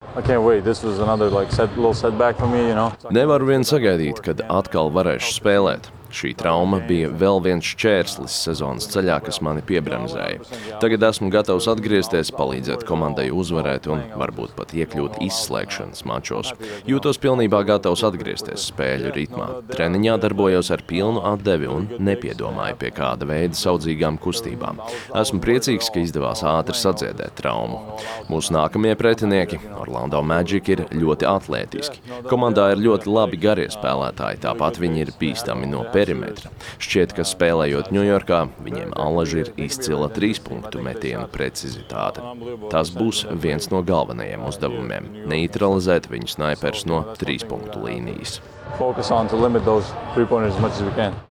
I can't wait. This was another little setback for me, Nevaru vien sagaidīt, kad atkal varēšu spēlēt. Šī trauma bija vēl viens šķērslis sezonas ceļā, kas mani piebremzēja. Tagad esmu gatavs atgriezties, palīdzēt komandai uzvarēt un varbūt pat iekļūt izslēgšanas mačos. Jūtos pilnībā gatavs atgriezties spēļu ritmā. Treniņā darbojos ar pilnu atdevi un nepiedomāju pie kāda veida saudzīgām kustībām. Esmu priecīgs, ka izdevās ātri sadziedēt traumu. Mūsu nākamie pretinieki, Orlando Magic, ir ļoti atlētiski. Komandā ir ļoti labi garie spēlētāji, tāpat viņi ir bīstami no perimetra. Šķiet, ka spēlējot Ņujorkā, viņiem allaži ir izcila 3-punktu metienu precizitāte. Tas būs viens no galvenajiem uzdevumiem – neutralizēt viņu snaiperus no 3-punktu līnijas. Focus on to limit those 3-pointers as much as we can.